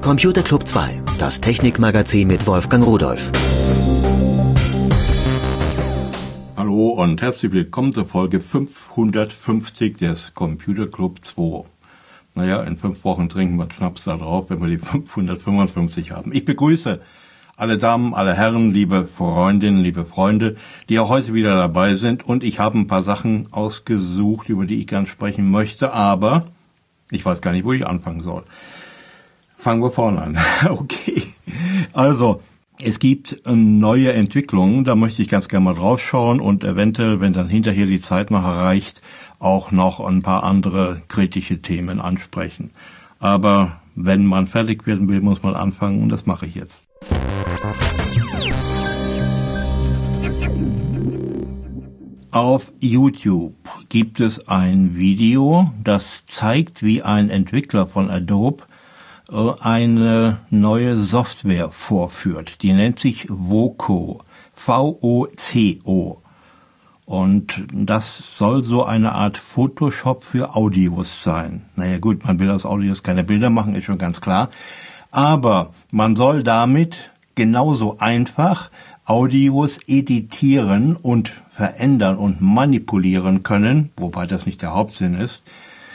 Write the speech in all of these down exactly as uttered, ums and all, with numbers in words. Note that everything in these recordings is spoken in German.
Computer Club zwei, das Technikmagazin mit Wolfgang Rudolph. Hallo und herzlich willkommen zur Folge fünfhundertfünfzig des Computer Club zwei. Naja, in fünf Wochen trinken wir Schnaps da drauf, wenn wir die fünfhundertfünfundfünfzig haben. Ich begrüße alle Damen, alle Herren, liebe Freundinnen, liebe Freunde, die auch heute wieder dabei sind. Und ich habe ein paar Sachen ausgesucht, über die ich gern sprechen möchte, aber ich weiß gar nicht, wo ich anfangen soll. Fangen wir vorne an. Okay. Also, es gibt neue Entwicklungen, da möchte ich ganz gerne mal drauf schauen und eventuell, wenn dann hinterher die Zeit noch erreicht, auch noch ein paar andere kritische Themen ansprechen. Aber wenn man fertig werden will, muss man anfangen und das mache ich jetzt. Auf YouTube gibt es ein Video, das zeigt, wie ein Entwickler von Adobe eine neue Software vorführt. Die nennt sich Voco, V O C O. Und das soll so eine Art Photoshop für Audios sein. Naja gut, man will aus Audios keine Bilder machen, ist schon ganz klar. Aber man soll damit genauso einfach Audios editieren und verändern und manipulieren können, wobei das nicht der Hauptsinn ist,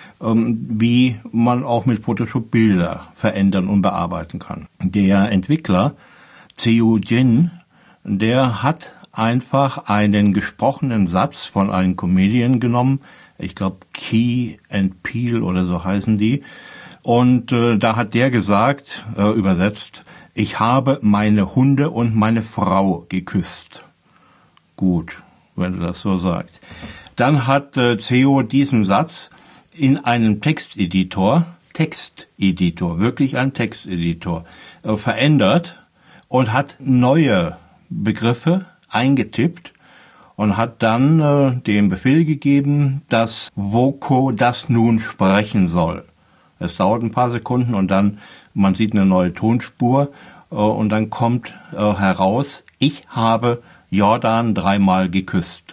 wie man auch mit Photoshop Bilder verändern und bearbeiten kann. Der Entwickler, Zhou Jin, der hat einfach einen gesprochenen Satz von einem Comedian genommen, ich glaube Key and Peele oder so heißen die, und äh, da hat der gesagt, äh, übersetzt, ich habe meine Hunde und meine Frau geküsst. Gut, wenn du das so sagst. Dann hat äh, Zhou diesen Satz in einem Texteditor, Texteditor, wirklich ein Texteditor, äh, verändert und hat neue Begriffe eingetippt und hat dann äh, den Befehl gegeben, dass Voco das nun sprechen soll. Es dauert ein paar Sekunden und dann, man sieht eine neue Tonspur äh, und dann kommt äh, heraus, ich habe Jordan dreimal geküsst.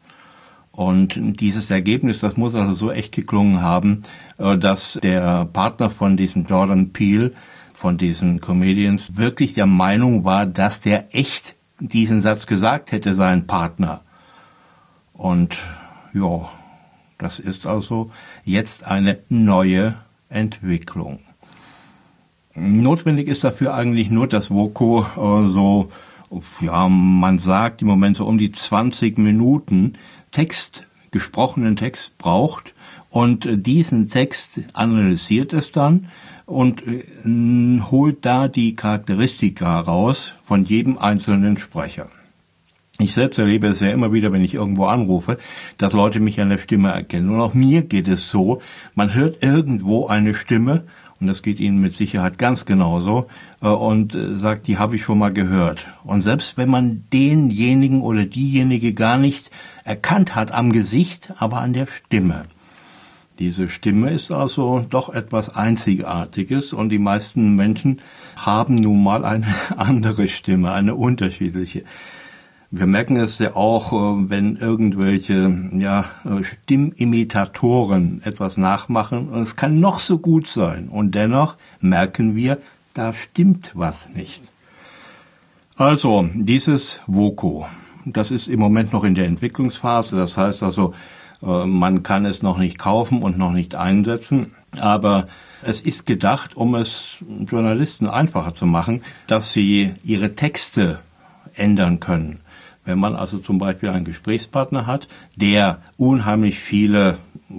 Und dieses Ergebnis, das muss also so echt geklungen haben, äh, dass der Partner von diesem Jordan Peele, von diesen Comedians, wirklich der Meinung war, dass der echt diesen Satz gesagt hätte, sein Partner. Und ja, das ist also jetzt eine neue Entwicklung. Notwendig ist dafür eigentlich nur, dass Voco äh, so, ja, man sagt im Moment so um die zwanzig Minuten Text, gesprochenen Text braucht und äh, diesen Text analysiert es dann und äh, holt da die Charakteristika raus von jedem einzelnen Sprecher. Ich selbst erlebe es ja immer wieder, wenn ich irgendwo anrufe, dass Leute mich an der Stimme erkennen. Und auch mir geht es so, man hört irgendwo eine Stimme, und das geht Ihnen mit Sicherheit ganz genauso, und sagt, die habe ich schon mal gehört. Und selbst wenn man denjenigen oder diejenige gar nicht erkannt hat am Gesicht, aber an der Stimme. Diese Stimme ist also doch etwas Einzigartiges und die meisten Menschen haben nun mal eine andere Stimme, eine unterschiedliche. Wir merken es ja auch, wenn irgendwelche ja, Stimmimitatoren etwas nachmachen. Und es kann noch so gut sein. Und dennoch merken wir, da stimmt was nicht. Also, dieses Voco, das ist im Moment noch in der Entwicklungsphase. Das heißt also, man kann es noch nicht kaufen und noch nicht einsetzen. Aber es ist gedacht, um es Journalisten einfacher zu machen, dass sie ihre Texte ändern können. Wenn man also zum Beispiel einen Gesprächspartner hat, der unheimlich viele,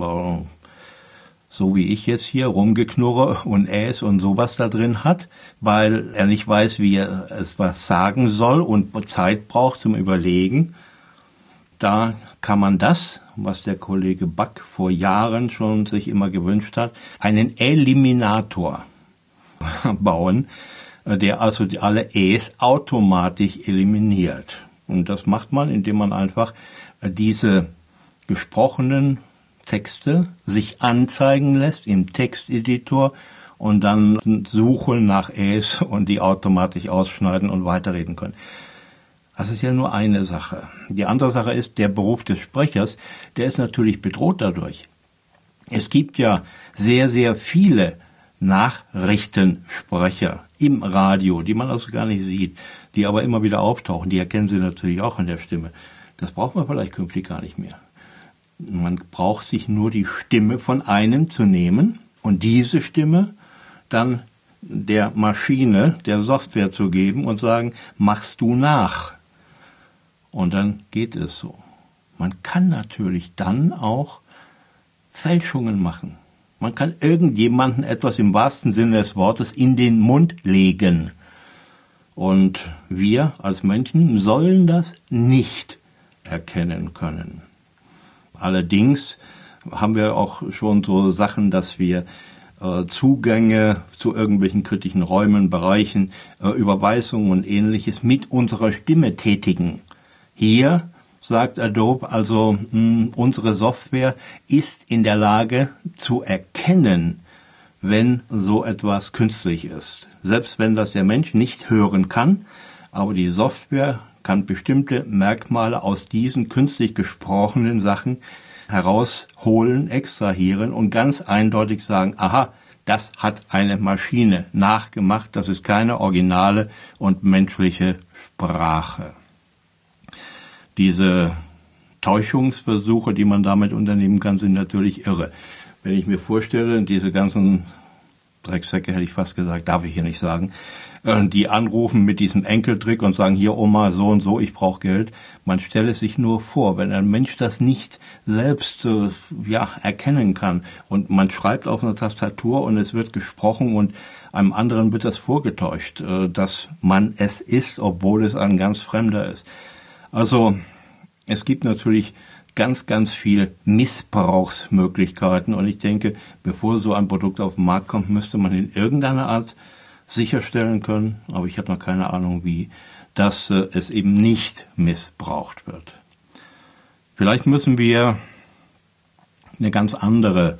so wie ich jetzt hier, Rumgeknurre und Äs und sowas da drin hat, weil er nicht weiß, wie er es was sagen soll und Zeit braucht zum Überlegen, da kann man das, was der Kollege Back vor Jahren schon sich immer gewünscht hat, einen Eliminator bauen, der also alle Äs automatisch eliminiert. Und das macht man, indem man einfach diese gesprochenen Texte sich anzeigen lässt im Texteditor und dann suchen nach Äs und die automatisch ausschneiden und weiterreden können. Das ist ja nur eine Sache. Die andere Sache ist, der Beruf des Sprechers, der ist natürlich bedroht dadurch. Es gibt ja sehr, sehr viele Nachrichtensprecher im Radio, die man also gar nicht sieht, die aber immer wieder auftauchen, die erkennen Sie natürlich auch an der Stimme. Das braucht man vielleicht künftig gar nicht mehr. Man braucht sich nur die Stimme von einem zu nehmen und diese Stimme dann der Maschine, der Software zu geben und sagen, machst du nach. Und dann geht es so. Man kann natürlich dann auch Fälschungen machen. Man kann irgendjemanden etwas im wahrsten Sinne des Wortes in den Mund legen. Und wir als Menschen sollen das nicht erkennen können. Allerdings haben wir auch schon so Sachen, dass wir äh, Zugänge zu irgendwelchen kritischen Räumen, Bereichen, äh, Überweisungen und Ähnliches mit unserer Stimme tätigen. Hier sagt Adobe also, mh, unsere Software ist in der Lage zu erkennen, wenn so etwas künstlich ist. Selbst wenn das der Mensch nicht hören kann, aber die Software kann bestimmte Merkmale aus diesen künstlich gesprochenen Sachen herausholen, extrahieren und ganz eindeutig sagen, aha, das hat eine Maschine nachgemacht, das ist keine originale und menschliche Sprache. Diese Täuschungsversuche, die man damit unternehmen kann, sind natürlich irre. Wenn ich mir vorstelle, diese ganzen Drecksäcke, hätte ich fast gesagt, darf ich hier nicht sagen, die anrufen mit diesem Enkeltrick und sagen, hier Oma, so und so, ich brauche Geld. Man stelle sich nur vor, wenn ein Mensch das nicht selbst äh, ja, erkennen kann und man schreibt auf einer Tastatur und es wird gesprochen und einem anderen wird das vorgetäuscht, äh, dass man es ist, obwohl es ein ganz Fremder ist. Also es gibt natürlich ganz, ganz viel Missbrauchsmöglichkeiten und ich denke, bevor so ein Produkt auf den Markt kommt, müsste man in irgendeiner Art sicherstellen können, aber ich habe noch keine Ahnung wie, dass äh, es eben nicht missbraucht wird. Vielleicht müssen wir eine ganz andere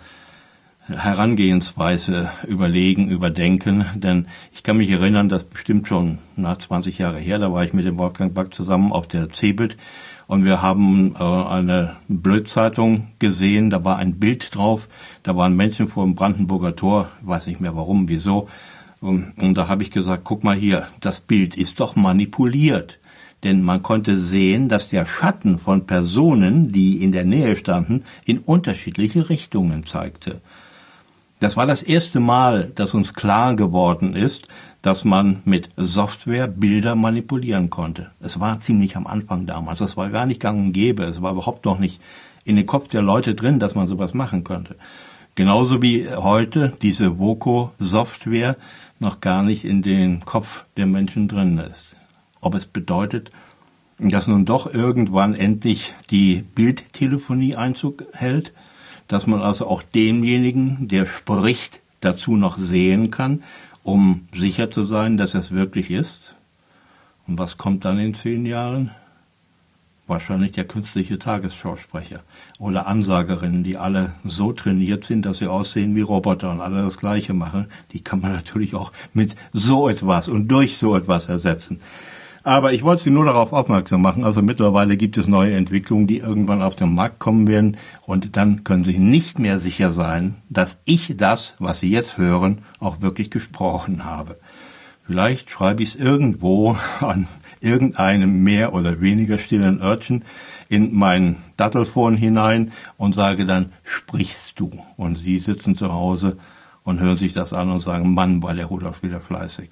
Herangehensweise überlegen, überdenken, denn ich kann mich erinnern, dass bestimmt schon nach zwanzig Jahre her, da war ich mit dem Wolfgang Back zusammen auf der CeBIT und wir haben äh, eine Blödzeitung gesehen, da war ein Bild drauf, da waren Menschen vor dem Brandenburger Tor, ich weiß nicht mehr warum, wieso, und, und da habe ich gesagt, guck mal hier, das Bild ist doch manipuliert. Denn man konnte sehen, dass der Schatten von Personen, die in der Nähe standen, in unterschiedliche Richtungen zeigte. Das war das erste Mal, dass uns klar geworden ist, dass man mit Software Bilder manipulieren konnte. Es war ziemlich am Anfang damals, das war gar nicht gang und gäbe, es war überhaupt noch nicht in den Kopf der Leute drin, dass man sowas machen könnte. Genauso wie heute diese Voco-Software noch gar nicht in den Kopf der Menschen drin ist. Ob es bedeutet, dass nun doch irgendwann endlich die Bildtelefonie Einzug hält, dass man also auch denjenigen, der spricht, dazu noch sehen kann, um sicher zu sein, dass es wirklich ist. Und was kommt dann in zehn Jahren? Wahrscheinlich der künstliche Tagesschausprecher oder Ansagerinnen, die alle so trainiert sind, dass sie aussehen wie Roboter und alle das Gleiche machen. Die kann man natürlich auch mit so etwas und durch so etwas ersetzen. Aber ich wollte Sie nur darauf aufmerksam machen, also mittlerweile gibt es neue Entwicklungen, die irgendwann auf den Markt kommen werden und dann können Sie nicht mehr sicher sein, dass ich das, was Sie jetzt hören, auch wirklich gesprochen habe. Vielleicht schreibe ich es irgendwo an irgendeinem mehr oder weniger stillen Örtchen in mein Dattelphone hinein und sage dann, sprichst du? Und Sie sitzen zu Hause und hören sich das an und sagen, Mann, war der Rudolf wieder fleißig.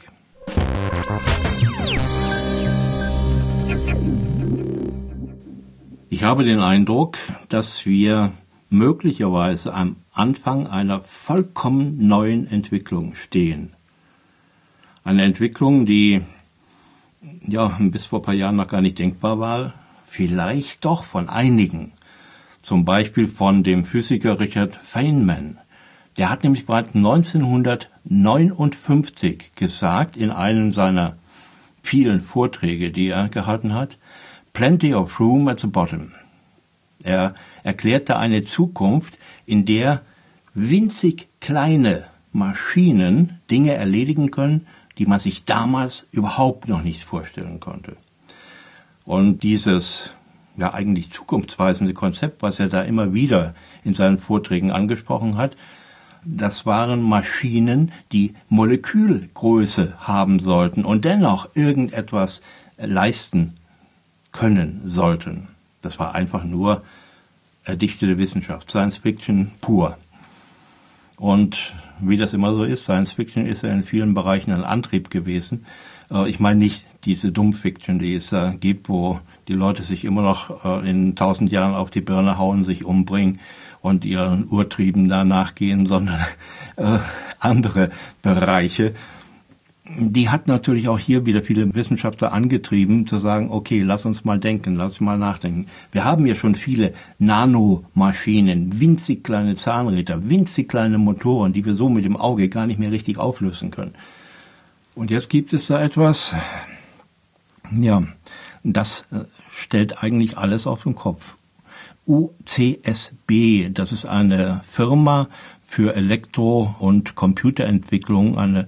Ich habe den Eindruck, dass wir möglicherweise am Anfang einer vollkommen neuen Entwicklung stehen. Eine Entwicklung, die ja bis vor ein paar Jahren noch gar nicht denkbar war, vielleicht doch von einigen. Zum Beispiel von dem Physiker Richard Feynman. Der hat nämlich bereits neunzehnhundertneunundfünfzig gesagt in einem seiner vielen Vorträge, die er gehalten hat, Plenty of room at the bottom. Er erklärte eine Zukunft, in der winzig kleine Maschinen Dinge erledigen können, die man sich damals überhaupt noch nicht vorstellen konnte. Und dieses ja eigentlich zukunftsweisende Konzept, was er da immer wieder in seinen Vorträgen angesprochen hat, das waren Maschinen, die Molekülgröße haben sollten und dennoch irgendetwas leisten können sollten. Das war einfach nur erdichtete Wissenschaft, Science Fiction pur. Und wie das immer so ist, Science Fiction ist ja in vielen Bereichen ein Antrieb gewesen. Ich meine nicht diese Dummfiction, die es da gibt, wo die Leute sich immer noch in tausend Jahren auf die Birne hauen, sich umbringen und ihren Urtrieben da nachgehen, sondern äh, andere Bereiche. Die hat natürlich auch hier wieder viele Wissenschaftler angetrieben, zu sagen, okay, lass uns mal denken, lass uns mal nachdenken. Wir haben ja schon viele Nanomaschinen, winzig kleine Zahnräder, winzig kleine Motoren, die wir so mit dem Auge gar nicht mehr richtig auflösen können. Und jetzt gibt es da etwas, ja, das stellt eigentlich alles auf den Kopf. U C S B, das ist eine Firma für Elektro- und Computerentwicklung, eine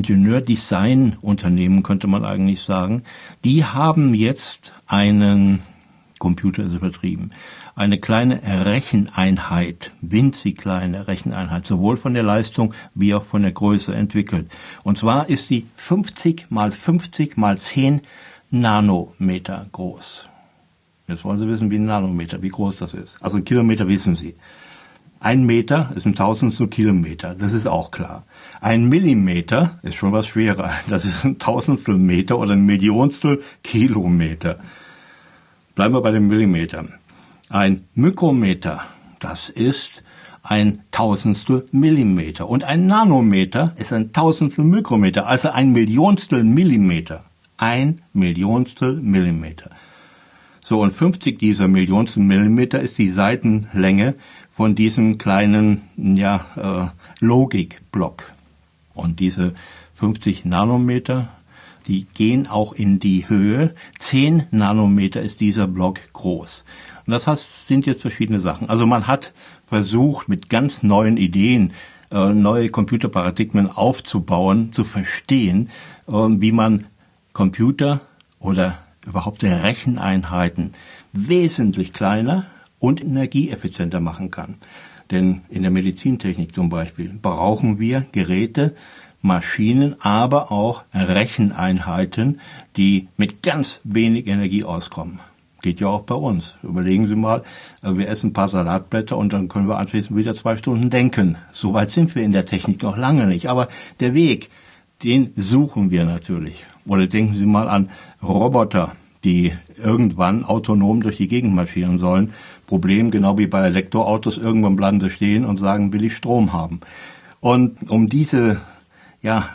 Ingenieur-Design-Unternehmen, könnte man eigentlich sagen. Die haben jetzt einen, Computer ist übertrieben, eine kleine Recheneinheit, winzig kleine Recheneinheit, sowohl von der Leistung wie auch von der Größe entwickelt. Und zwar ist sie fünfzig mal fünfzig mal zehn Nanometer groß. Jetzt wollen Sie wissen, wie ein Nanometer, wie groß das ist. Also ein Kilometer wissen Sie. Ein Meter ist ein Tausendstel Kilometer, das ist auch klar. Ein Millimeter ist schon was schwerer, das ist ein Tausendstel Meter oder ein Millionstel Kilometer. Bleiben wir bei dem Millimeter. Ein Mikrometer, das ist ein Tausendstel Millimeter. Und ein Nanometer ist ein Tausendstel Mikrometer, also ein Millionstel Millimeter. Ein Millionstel Millimeter. So, und fünfzig dieser Millionstel Millimeter ist die Seitenlänge von diesem kleinen, ja, äh, Logikblock. Und diese fünfzig Nanometer, die gehen auch in die Höhe. zehn Nanometer ist dieser Block groß. Und das heißt, sind jetzt verschiedene Sachen. Also man hat versucht, mit ganz neuen Ideen äh, neue Computerparadigmen aufzubauen, zu verstehen, äh, wie man Computer oder überhaupt Recheneinheiten wesentlich kleiner und energieeffizienter machen kann. Denn in der Medizintechnik zum Beispiel brauchen wir Geräte, Maschinen, aber auch Recheneinheiten, die mit ganz wenig Energie auskommen. Geht ja auch bei uns. Überlegen Sie mal, wir essen ein paar Salatblätter und dann können wir anschließend wieder zwei Stunden denken. So weit sind wir in der Technik noch lange nicht. Aber der Weg, den suchen wir natürlich. Oder denken Sie mal an Roboter, die irgendwann autonom durch die Gegend marschieren sollen. Problem, genau wie bei Elektroautos, irgendwann bleiben sie stehen und sagen, will ich Strom haben. Und um diese, ja,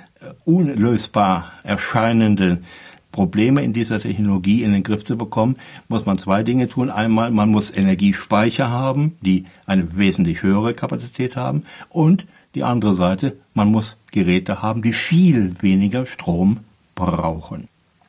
unlösbar erscheinenden Probleme in dieser Technologie in den Griff zu bekommen, muss man zwei Dinge tun. Einmal, man muss Energiespeicher haben, die eine wesentlich höhere Kapazität haben. Und die andere Seite, man muss Geräte haben, die viel weniger Strom brauchen.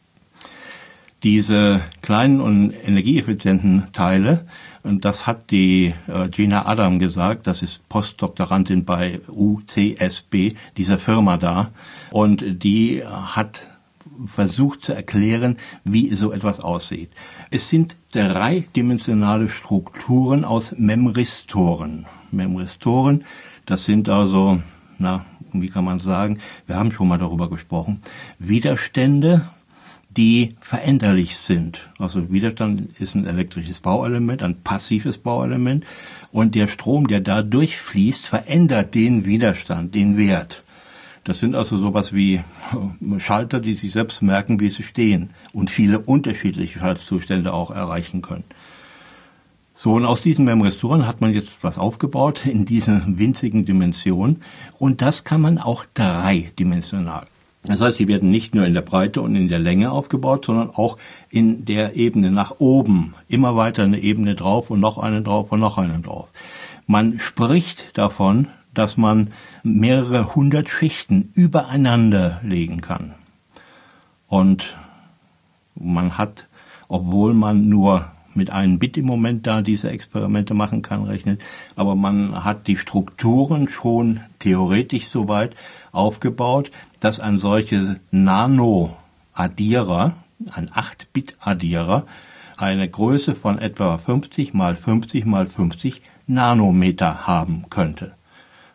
Diese kleinen und energieeffizienten Teile, und das hat die äh, Gina Adam gesagt, das ist Postdoktorandin bei U C S B, dieser Firma da, und die hat versucht zu erklären, wie so etwas aussieht. Es sind dreidimensionale Strukturen aus Memristoren. Memristoren, das sind also, na, wie kann man sagen, wir haben schon mal darüber gesprochen, Widerstände, die veränderlich sind. Also Widerstand ist ein elektrisches Bauelement, ein passives Bauelement, und der Strom, der da durchfließt, verändert den Widerstand, den Wert. Das sind also sowas wie Schalter, die sich selbst merken, wie sie stehen und viele unterschiedliche Schaltzustände auch erreichen können. So, und aus diesen Memristoren hat man jetzt was aufgebaut in dieser winzigen Dimension, und das kann man auch dreidimensional. Das heißt, sie werden nicht nur in der Breite und in der Länge aufgebaut, sondern auch in der Ebene nach oben. Immer weiter eine Ebene drauf und noch eine drauf und noch eine drauf. Man spricht davon, dass man mehrere hundert Schichten übereinander legen kann. Und man hat, obwohl man nur mit einem Bit im Moment da diese Experimente machen kann, rechnet, aber man hat die Strukturen schon theoretisch so weit aufgebaut, dass ein solches Nano-Addierer, ein acht Bit Addierer, eine Größe von etwa fünfzig mal fünfzig mal fünfzig Nanometer haben könnte.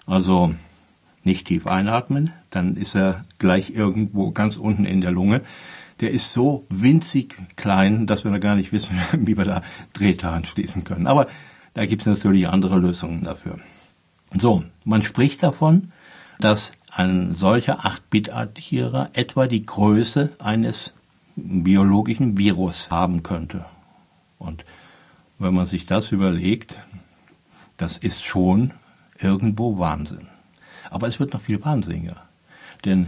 Also nicht tief einatmen, dann ist er gleich irgendwo ganz unten in der Lunge. Der ist so winzig klein, dass wir da gar nicht wissen, wie wir da Drähte anschließen können. Aber da gibt es natürlich andere Lösungen dafür. So, man spricht davon, dass ein solcher acht-Bit-Adierer etwa die Größe eines biologischen Virus haben könnte. Und wenn man sich das überlegt, das ist schon irgendwo Wahnsinn. Aber es wird noch viel wahnsinniger. Denn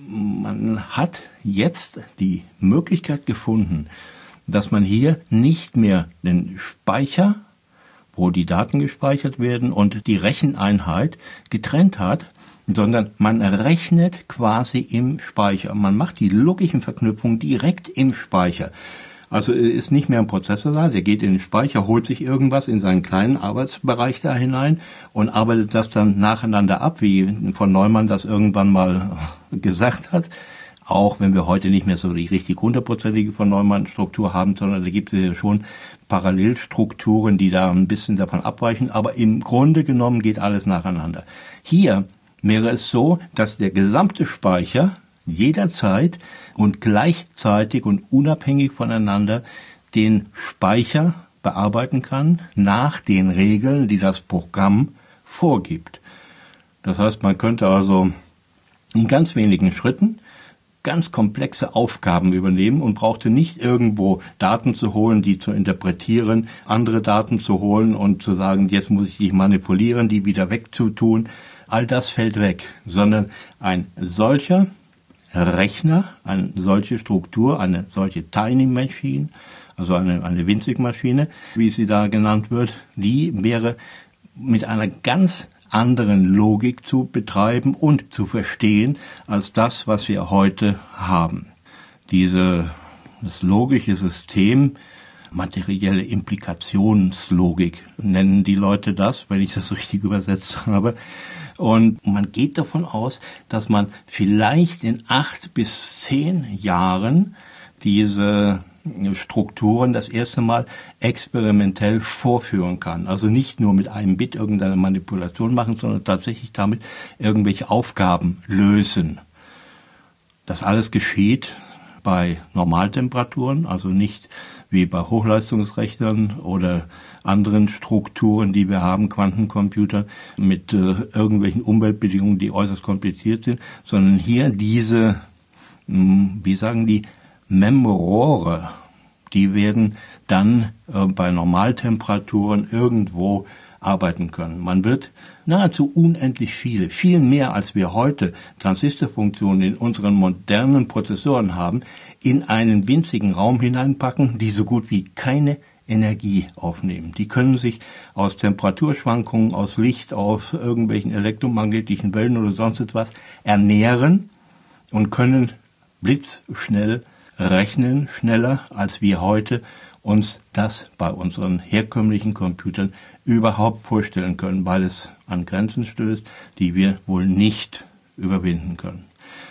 man hat jetzt die Möglichkeit gefunden, dass man hier nicht mehr den Speicher, wo die Daten gespeichert werden, und die Recheneinheit getrennt hat, sondern man rechnet quasi im Speicher. Man macht die logischen Verknüpfungen direkt im Speicher. Also ist nicht mehr ein Prozessor da, der geht in den Speicher, holt sich irgendwas in seinen kleinen Arbeitsbereich da hinein und arbeitet das dann nacheinander ab, wie von Neumann das irgendwann mal gesagt hat. Auch wenn wir heute nicht mehr so die richtig hundertprozentige von Neumann-Struktur haben, sondern da gibt es ja schon Parallelstrukturen, die da ein bisschen davon abweichen. Aber im Grunde genommen geht alles nacheinander. Hier wäre es so, dass der gesamte Speicher jederzeit und gleichzeitig und unabhängig voneinander den Speicher bearbeiten kann nach den Regeln, die das Programm vorgibt. Das heißt, man könnte also in ganz wenigen Schritten ganz komplexe Aufgaben übernehmen und brauchte nicht irgendwo Daten zu holen, die zu interpretieren, andere Daten zu holen und zu sagen, jetzt muss ich die manipulieren, die wieder wegzutun. All das fällt weg, sondern ein solcher Rechner, eine solche Struktur, eine solche Tiny Machine, also eine, eine winzige Maschine, wie sie da genannt wird, die wäre mit einer ganz anderen Logik zu betreiben und zu verstehen als das, was wir heute haben. Diese, das logische System, materielle Implikationslogik nennen die Leute das, wenn ich das richtig übersetzt habe. Und man geht davon aus, dass man vielleicht in acht bis zehn Jahren diese Strukturen das erste Mal experimentell vorführen kann. Also nicht nur mit einem Bit irgendeine Manipulation machen, sondern tatsächlich damit irgendwelche Aufgaben lösen. Das alles geschieht bei Normaltemperaturen, also nicht wie bei Hochleistungsrechnern oder anderen Strukturen, die wir haben, Quantencomputer, mit äh, irgendwelchen Umweltbedingungen, die äußerst kompliziert sind, sondern hier diese, mh, wie sagen die, Memorore, die werden dann äh, bei Normaltemperaturen irgendwo arbeiten können. Man wird nahezu unendlich viele, viel mehr als wir heute Transistorfunktionen in unseren modernen Prozessoren haben, in einen winzigen Raum hineinpacken, die so gut wie keine Energie aufnehmen. Die können sich aus Temperaturschwankungen, aus Licht, aus irgendwelchen elektromagnetischen Wellen oder sonst etwas ernähren und können blitzschnell rechnen, schneller als wir heute uns das bei unseren herkömmlichen Computern überhaupt vorstellen können, weil es an Grenzen stößt, die wir wohl nicht überwinden können.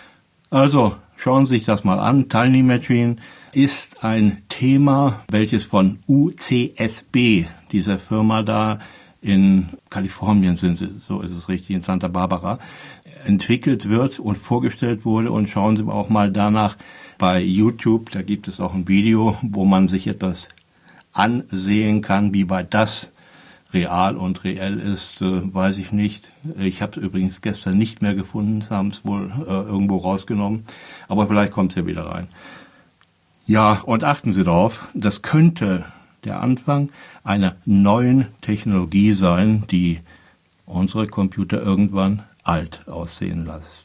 Also schauen Sie sich das mal an. Tiny Machine ist ein Thema, welches von U C S B, dieser Firma da in Kalifornien sind sie, so ist es richtig, in Santa Barbara, entwickelt wird und vorgestellt wurde. Und schauen Sie auch mal danach bei YouTube, da gibt es auch ein Video, wo man sich etwas ansehen kann, wie weit das real und reell ist, äh, weiß ich nicht. Ich habe es übrigens gestern nicht mehr gefunden, haben es wohl äh, irgendwo rausgenommen, aber vielleicht kommt es ja wieder rein. Ja, und achten Sie darauf, das könnte der Anfang einer neuen Technologie sein, die unsere Computer irgendwann alt aussehen lässt.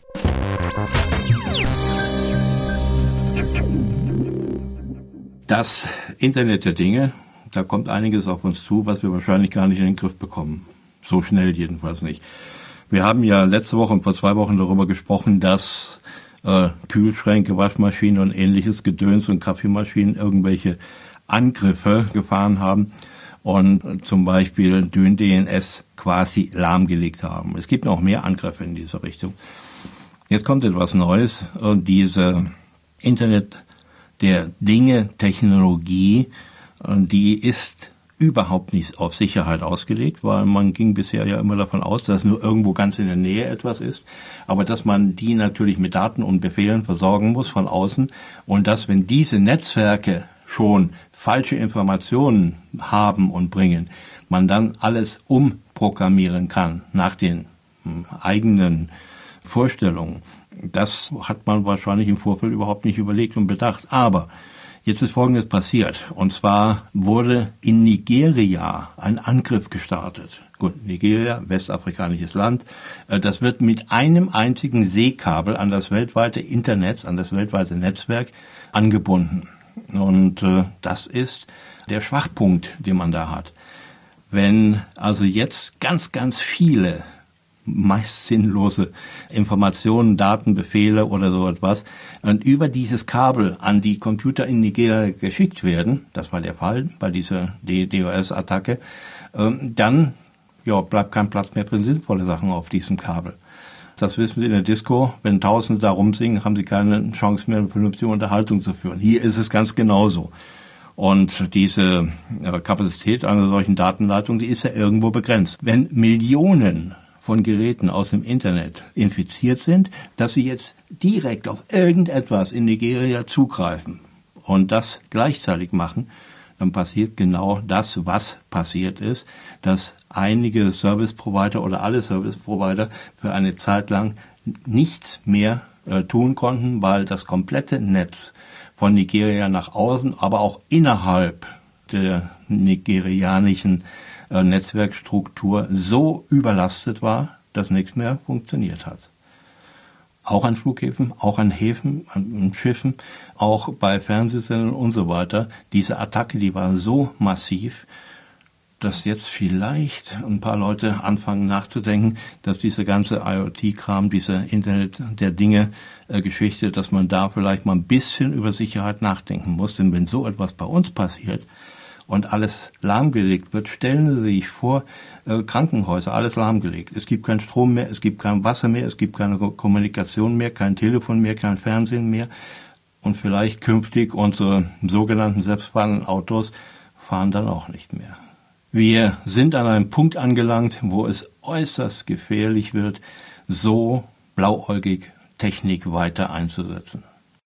Das Internet der Dinge, da kommt einiges auf uns zu, was wir wahrscheinlich gar nicht in den Griff bekommen. So schnell jedenfalls nicht. Wir haben ja letzte Woche und vor zwei Wochen darüber gesprochen, dass äh, Kühlschränke, Waschmaschinen und ähnliches Gedöns und Kaffeemaschinen irgendwelche Angriffe gefahren haben und zum Beispiel Dyn D N S quasi lahmgelegt haben. Es gibt noch mehr Angriffe in dieser Richtung. Jetzt kommt etwas Neues. Und diese Internet der Dinge, Technologie, die ist überhaupt nicht auf Sicherheit ausgelegt, weil man ging bisher ja immer davon aus, dass nur irgendwo ganz in der Nähe etwas ist, aber dass man die natürlich mit Daten und Befehlen versorgen muss von außen und dass, wenn diese Netzwerke schon falsche Informationen haben und bringen, man dann alles umprogrammieren kann nach den hm, eigenen Vorstellungen. Das hat man wahrscheinlich im Vorfeld überhaupt nicht überlegt und bedacht. Aber jetzt ist Folgendes passiert. Und zwar wurde in Nigeria ein Angriff gestartet. Gut, Nigeria, westafrikanisches Land. Das wird mit einem einzigen Seekabel an das weltweite Internet, an das weltweite Netzwerk angebunden. Und äh, das ist der Schwachpunkt, den man da hat. Wenn also jetzt ganz, ganz viele meist sinnlose Informationen, Daten, Befehle oder so etwas und über dieses Kabel an die Computer in Nigeria geschickt werden, das war der Fall bei dieser DDoS-Attacke, dann ja, bleibt kein Platz mehr für sinnvolle Sachen auf diesem Kabel. Das wissen Sie in der Disco, wenn Tausende da rumsingen, haben Sie keine Chance mehr, eine vernünftige Unterhaltung zu führen. Hier ist es ganz genauso. Und diese Kapazität einer solchen Datenleitung, die ist ja irgendwo begrenzt. Wenn Millionen von Geräten aus dem Internet infiziert sind, dass sie jetzt direkt auf irgendetwas in Nigeria zugreifen und das gleichzeitig machen, dann passiert genau das, was passiert ist, dass einige Service-Provider oder alle Service-Provider für eine Zeit lang nichts mehr äh, tun konnten, weil das komplette Netz von Nigeria nach außen, aber auch innerhalb der nigerianischen äh, Netzwerkstruktur so überlastet war, dass nichts mehr funktioniert hat. Auch an Flughäfen, auch an Häfen, an Schiffen, auch bei Fernsehsendern und so weiter. Diese Attacke, die war so massiv, dass jetzt vielleicht ein paar Leute anfangen nachzudenken, dass diese ganze IoT-Kram, diese Internet der Dinge-Geschichte, dass man da vielleicht mal ein bisschen über Sicherheit nachdenken muss. Denn wenn so etwas bei uns passiert und alles lahmgelegt wird, stellen Sie sich vor, äh, Krankenhäuser, alles lahmgelegt. Es gibt keinen Strom mehr, es gibt kein Wasser mehr, es gibt keine Kommunikation mehr, kein Telefon mehr, kein Fernsehen mehr. Und vielleicht künftig unsere sogenannten selbstfahrenden Autos fahren dann auch nicht mehr. Wir sind an einem Punkt angelangt, wo es äußerst gefährlich wird, so blauäugig Technik weiter einzusetzen.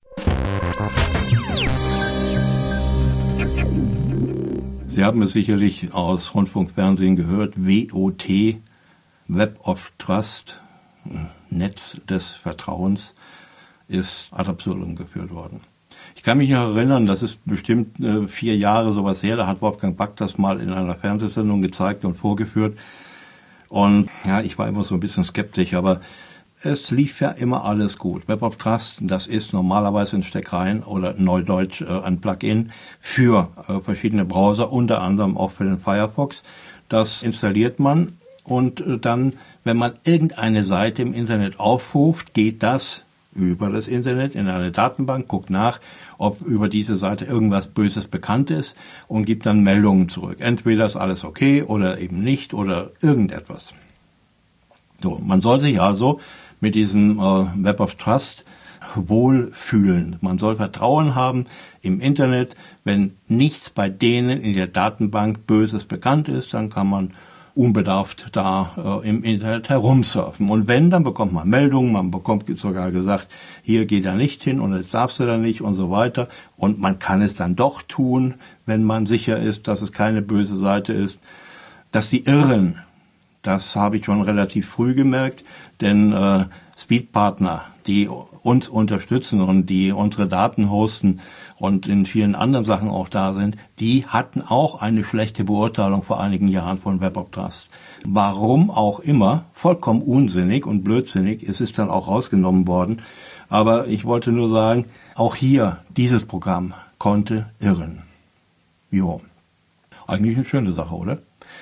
Sie haben es sicherlich aus Rundfunk, Fernsehen gehört, W O T, Web of Trust, Netz des Vertrauens, ist ad absurdum geführt worden. Ich kann mich noch erinnern, das ist bestimmt äh, vier Jahre sowas her, da hat Wolfgang Back das mal in einer Fernsehsendung gezeigt und vorgeführt. Und ja, ich war immer so ein bisschen skeptisch, aber es lief ja immer alles gut. Web of Trust, das ist normalerweise ein Steckrein oder neudeutsch äh, ein Plugin für äh, verschiedene Browser, unter anderem auch für den Firefox. Das installiert man und äh, dann, wenn man irgendeine Seite im Internet aufruft, geht das über das Internet in eine Datenbank, guckt nach, ob über diese Seite irgendwas Böses bekannt ist und gibt dann Meldungen zurück. Entweder ist alles okay oder eben nicht oder irgendetwas. So, man soll sich also mit diesem äh, Web of Trust wohlfühlen. Man soll Vertrauen haben im Internet. Wenn nichts bei denen in der Datenbank Böses bekannt ist, dann kann man unbedarft da äh, im Internet herumsurfen. Und wenn, dann bekommt man Meldungen, man bekommt sogar gesagt, hier geht er nicht hin und jetzt darfst du da nicht und so weiter. Und man kann es dann doch tun, wenn man sicher ist, dass es keine böse Seite ist. Dass die irren, das habe ich schon relativ früh gemerkt, denn äh, Speedpartner, die uns unterstützen und die unsere Daten hosten und in vielen anderen Sachen auch da sind, die hatten auch eine schlechte Beurteilung vor einigen Jahren von Web of Trust. Warum auch immer, vollkommen unsinnig und blödsinnig, es ist dann auch rausgenommen worden. Aber ich wollte nur sagen, auch hier, dieses Programm konnte irren. Jo, eigentlich eine schöne Sache, oder?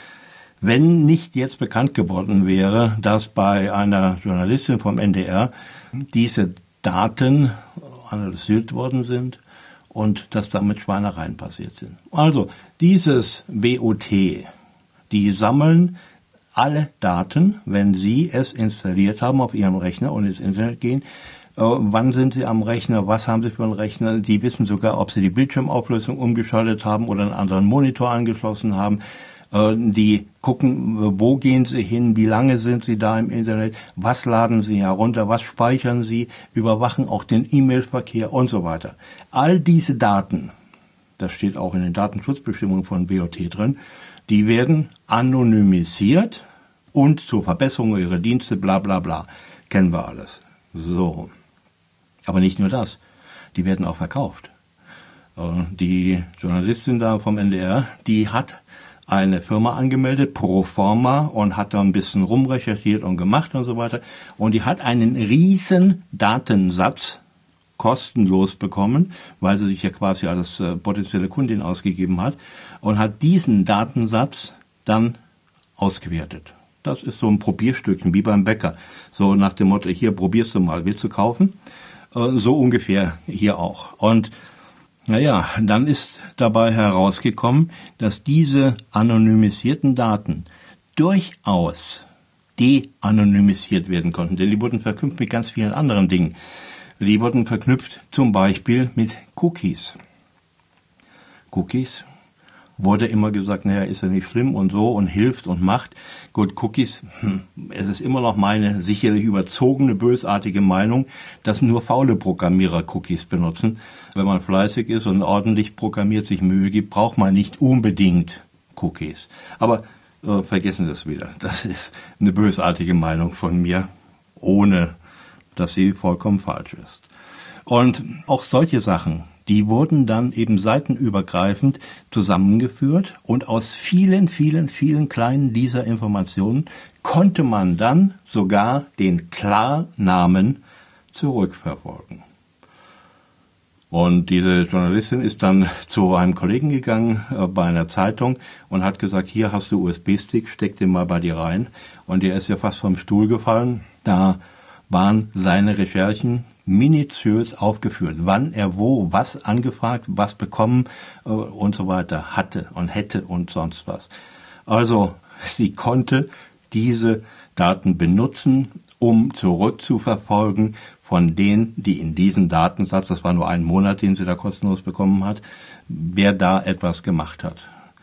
Wenn nicht jetzt bekannt geworden wäre, dass bei einer Journalistin vom N D R diese Daten analysiert worden sind und dass damit Schweinereien passiert sind. Also dieses W O T, die sammeln alle Daten, wenn Sie es installiert haben auf Ihrem Rechner und ins Internet gehen, äh, wann sind Sie am Rechner, was haben Sie für einen Rechner. Die wissen sogar, ob Sie die Bildschirmauflösung umgeschaltet haben oder einen anderen Monitor angeschlossen haben. Äh, die gucken, wo gehen Sie hin, wie lange sind Sie da im Internet, was laden Sie herunter, was speichern Sie, überwachen auch den E-Mail-Verkehr und so weiter. All diese Daten, das steht auch in den Datenschutzbestimmungen von W O T drin, die werden anonymisiert und zur Verbesserung ihrer Dienste, bla bla bla. Kennen wir alles. So. Aber nicht nur das. Die werden auch verkauft. Die Journalistin da vom N D R, die hat eine Firma angemeldet, Proforma, und hat da ein bisschen rumrecherchiert und gemacht und so weiter. Und die hat einen riesen Datensatz kostenlos bekommen, weil sie sich ja quasi als äh, potenzielle Kundin ausgegeben hat, und hat diesen Datensatz dann ausgewertet. Das ist so ein Probierstückchen, wie beim Bäcker. So nach dem Motto, hier probierst du mal, willst du kaufen? Äh, so ungefähr hier auch. Und naja, dann ist dabei herausgekommen, dass diese anonymisierten Daten durchaus de-anonymisiert werden konnten, denn die wurden verknüpft mit ganz vielen anderen Dingen. Die wurden verknüpft zum Beispiel mit Cookies. Cookies wurde immer gesagt, naja, ist ja nicht schlimm und so und hilft und macht. Gut, Cookies, hm, es ist immer noch meine sicherlich überzogene, bösartige Meinung, dass nur faule Programmierer Cookies benutzen. Wenn man fleißig ist und ordentlich programmiert, sich Mühe gibt, braucht man nicht unbedingt Cookies. Aber äh, vergessen Sie es wieder. Das ist eine bösartige Meinung von mir, ohne dass sie vollkommen falsch ist. Und auch solche Sachen, die wurden dann eben seitenübergreifend zusammengeführt, und aus vielen, vielen, vielen kleinen dieser Informationen konnte man dann sogar den Klarnamen zurückverfolgen. Und diese Journalistin ist dann zu einem Kollegen gegangen äh, bei einer Zeitung und hat gesagt, hier hast du U S B-Stick, steck den mal bei dir rein. Und der ist ja fast vom Stuhl gefallen. Da waren seine Recherchen minutiös aufgeführt, wann er wo was angefragt, was bekommen äh, und so weiter hatte und hätte und sonst was. Also sie konnte diese Daten benutzen, um zurückzuverfolgen von denen, die in diesem Datensatz, das war nur ein Monat, den sie da kostenlos bekommen hat, wer da etwas gemacht hat.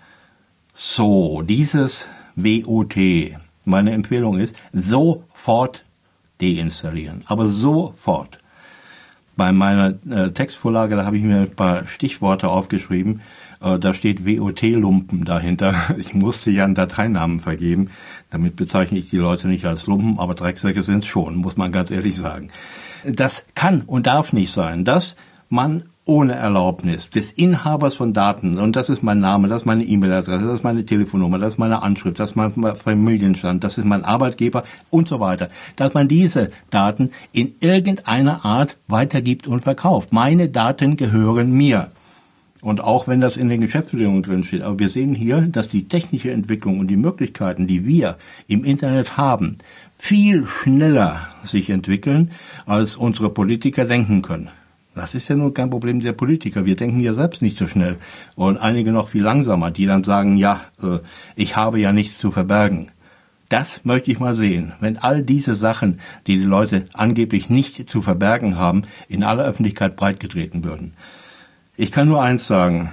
So, dieses W O T, meine Empfehlung ist, sofort deinstallieren, aber sofort. Bei meiner äh, Textvorlage, da habe ich mir ein paar Stichworte aufgeschrieben, äh, da steht W O T-Lumpen dahinter. Ich musste ja einen Dateinamen vergeben, damit bezeichne ich die Leute nicht als Lumpen, aber Drecksäcke sind es schon, muss man ganz ehrlich sagen. Das kann und darf nicht sein, dass man ohne Erlaubnis des Inhabers von Daten, und das ist mein Name, das ist meine E-Mail-Adresse, das ist meine Telefonnummer, das ist meine Anschrift, das ist mein Familienstand, das ist mein Arbeitgeber und so weiter, dass man diese Daten in irgendeiner Art weitergibt und verkauft. Meine Daten gehören mir. Und auch wenn das in den Geschäftsbedingungen drin steht, aber wir sehen hier, dass die technische Entwicklung und die Möglichkeiten, die wir im Internet haben, viel schneller sich entwickeln, als unsere Politiker denken können. Das ist ja nur kein Problem der Politiker. Wir denken ja selbst nicht so schnell. Und einige noch viel langsamer, die dann sagen, ja, ich habe ja nichts zu verbergen. Das möchte ich mal sehen. Wenn all diese Sachen, die die Leute angeblich nicht zu verbergen haben, in aller Öffentlichkeit breitgetreten würden. Ich kann nur eins sagen.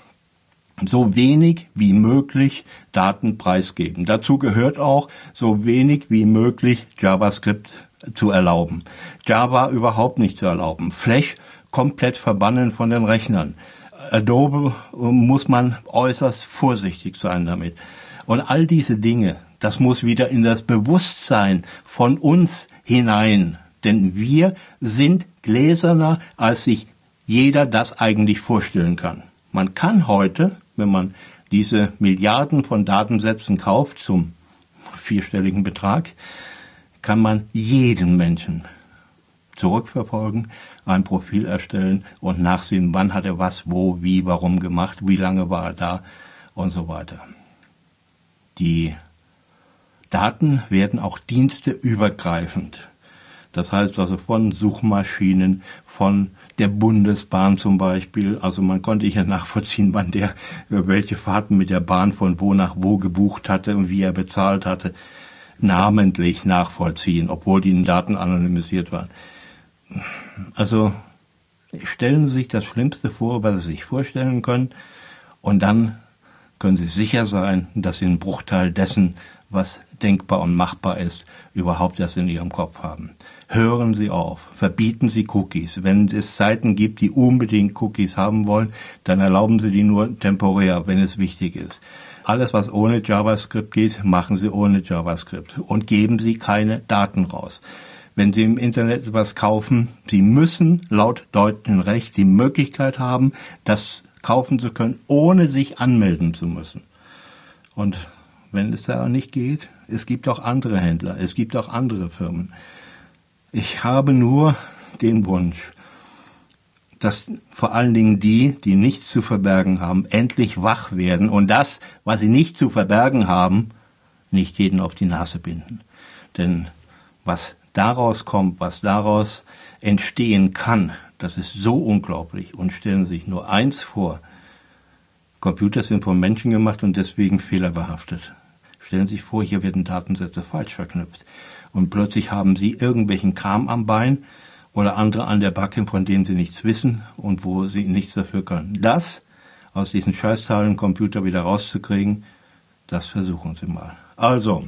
So wenig wie möglich Daten preisgeben. Dazu gehört auch, so wenig wie möglich JavaScript zu erlauben. Java überhaupt nicht zu erlauben. Flash komplett verbannen von den Rechnern. Adobe muss man äußerst vorsichtig sein damit. Und all diese Dinge, das muss wieder in das Bewusstsein von uns hinein. Denn wir sind gläserner, als sich jeder das eigentlich vorstellen kann. Man kann heute, wenn man diese Milliarden von Datensätzen kauft zum vierstelligen Betrag, kann man jeden Menschen zurückverfolgen, ein Profil erstellen und nachsehen, wann hat er was, wo, wie, warum gemacht, wie lange war er da und so weiter. Die Daten werden auch diensteübergreifend. Das heißt also von Suchmaschinen, von der Bundesbahn zum Beispiel. Also man konnte hier nachvollziehen, wann der welche Fahrten mit der Bahn von wo nach wo gebucht hatte und wie er bezahlt hatte. Namentlich nachvollziehen, obwohl die Daten anonymisiert waren. Also stellen Sie sich das Schlimmste vor, was Sie sich vorstellen können, und dann können Sie sicher sein, dass Sie einen Bruchteil dessen, was denkbar und machbar ist, überhaupt erst in Ihrem Kopf haben. Hören Sie auf, verbieten Sie Cookies. Wenn es Seiten gibt, die unbedingt Cookies haben wollen, dann erlauben Sie die nur temporär, wenn es wichtig ist. Alles, was ohne JavaScript geht, machen Sie ohne JavaScript und geben Sie keine Daten raus. Wenn Sie im Internet etwas kaufen, Sie müssen laut deutschem Recht die Möglichkeit haben, das kaufen zu können, ohne sich anmelden zu müssen. Und wenn es da nicht geht, es gibt auch andere Händler, es gibt auch andere Firmen. Ich habe nur den Wunsch, dass vor allen Dingen die, die nichts zu verbergen haben, endlich wach werden und das, was sie nicht zu verbergen haben, nicht jeden auf die Nase binden. Denn was daraus kommt, was daraus entstehen kann, das ist so unglaublich. Und stellen Sie sich nur eins vor: Computer sind von Menschen gemacht und deswegen fehlerbehaftet. Stellen Sie sich vor, hier werden Datensätze falsch verknüpft. Und plötzlich haben Sie irgendwelchen Kram am Bein oder andere an der Backe, von denen Sie nichts wissen und wo Sie nichts dafür können. Das aus diesen Scheißzahlen Computer wieder rauszukriegen, das versuchen Sie mal. Also,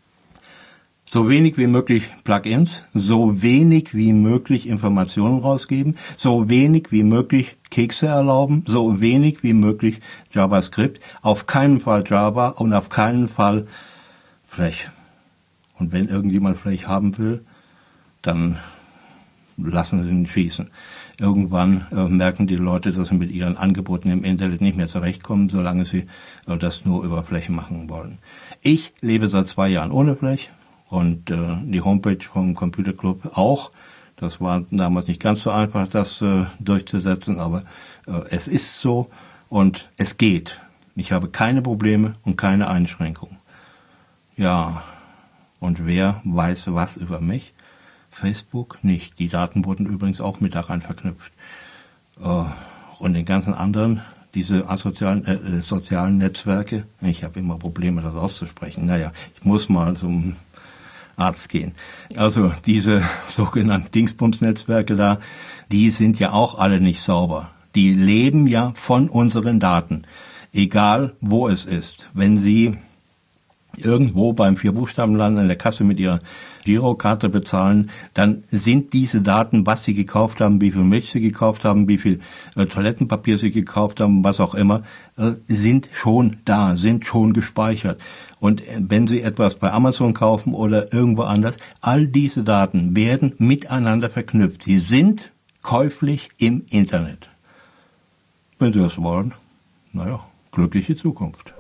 so wenig wie möglich Plugins, so wenig wie möglich Informationen rausgeben, so wenig wie möglich Kekse erlauben, so wenig wie möglich JavaScript, auf keinen Fall Java und auf keinen Fall Flash. Und wenn irgendjemand Flash haben will, dann lassen Sie ihn schießen. Irgendwann äh, merken die Leute, dass sie mit ihren Angeboten im Internet nicht mehr zurechtkommen, solange sie äh, das nur über Flash machen wollen. Ich lebe seit zwei Jahren ohne Flash und äh, die Homepage vom Computer Club auch. Das war damals nicht ganz so einfach, das äh, durchzusetzen, aber äh, es ist so und es geht. Ich habe keine Probleme und keine Einschränkungen. Ja, und wer weiß was über mich? Facebook nicht. Die Daten wurden übrigens auch mit daran verknüpft. Uh, und den ganzen anderen, diese asozialen, äh, sozialen Netzwerke, ich habe immer Probleme, das auszusprechen. Naja, ich muss mal zum Arzt gehen. Also diese sogenannten Dingsbums-Netzwerke da, die sind ja auch alle nicht sauber. Die leben ja von unseren Daten. Egal, wo es ist. Wenn Sie irgendwo beim Vierbuchstabenladen an der Kasse mit Ihrer Girokarte bezahlen, dann sind diese Daten, was Sie gekauft haben, wie viel Milch Sie gekauft haben, wie viel äh, Toilettenpapier Sie gekauft haben, was auch immer, äh, sind schon da, sind schon gespeichert. Und äh, wenn Sie etwas bei Amazon kaufen oder irgendwo anders, all diese Daten werden miteinander verknüpft. Sie sind käuflich im Internet. Wenn Sie das wollen, naja, glückliche Zukunft.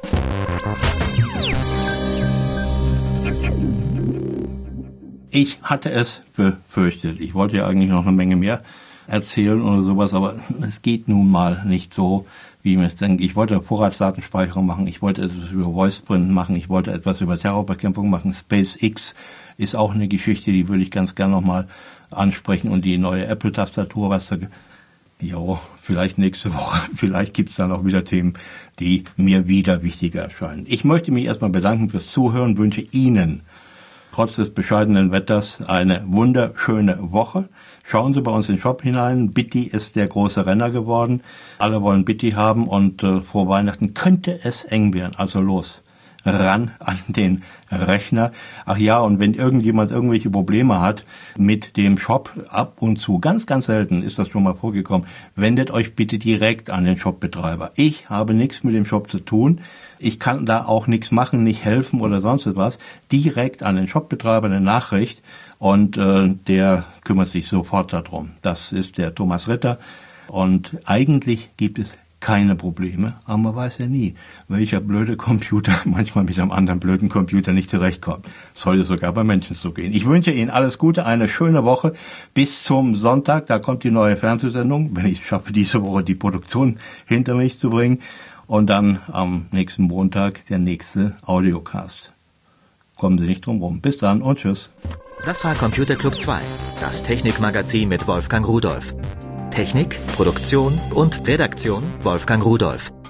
Ich hatte es befürchtet. Ich wollte ja eigentlich noch eine Menge mehr erzählen oder sowas, aber es geht nun mal nicht so, wie ich mir denke. Ich wollte Vorratsdatenspeicherung machen, ich wollte etwas über VoicePrint machen, ich wollte etwas über Terrorbekämpfung machen. SpaceX ist auch eine Geschichte, die würde ich ganz gern nochmal ansprechen. Und die neue Apple-Tastatur, was da... Jo, vielleicht nächste Woche, vielleicht gibt's dann auch wieder Themen, die mir wieder wichtiger erscheinen. Ich möchte mich erstmal bedanken fürs Zuhören, wünsche Ihnen trotz des bescheidenen Wetters eine wunderschöne Woche. Schauen Sie bei uns in den Shop hinein. Bitty ist der große Renner geworden. Alle wollen Bitty haben und äh, vor Weihnachten könnte es eng werden. Also los, ran an den Rechner. Ach ja, und wenn irgendjemand irgendwelche Probleme hat mit dem Shop, ab und zu, ganz, ganz selten ist das schon mal vorgekommen, wendet euch bitte direkt an den Shopbetreiber. Ich habe nichts mit dem Shop zu tun. Ich kann da auch nichts machen, nicht helfen oder sonst etwas. Direkt an den Shopbetreiber eine Nachricht und äh, der kümmert sich sofort darum. Das ist der Thomas Ritter und eigentlich gibt es keine Probleme, aber man weiß ja nie, welcher blöde Computer manchmal mit einem anderen blöden Computer nicht zurechtkommt. Sollte sogar bei Menschen so gehen. Ich wünsche Ihnen alles Gute, eine schöne Woche bis zum Sonntag. Da kommt die neue Fernsehsendung, wenn ich schaffe, diese Woche die Produktion hinter mich zu bringen. Und dann am nächsten Montag der nächste Audiocast. Kommen Sie nicht drum rum. Bis dann und tschüss. Das war Computer Club zwei, das Technikmagazin mit Wolfgang Rudolph. Technik, Produktion und Redaktion Wolfgang Rudolph.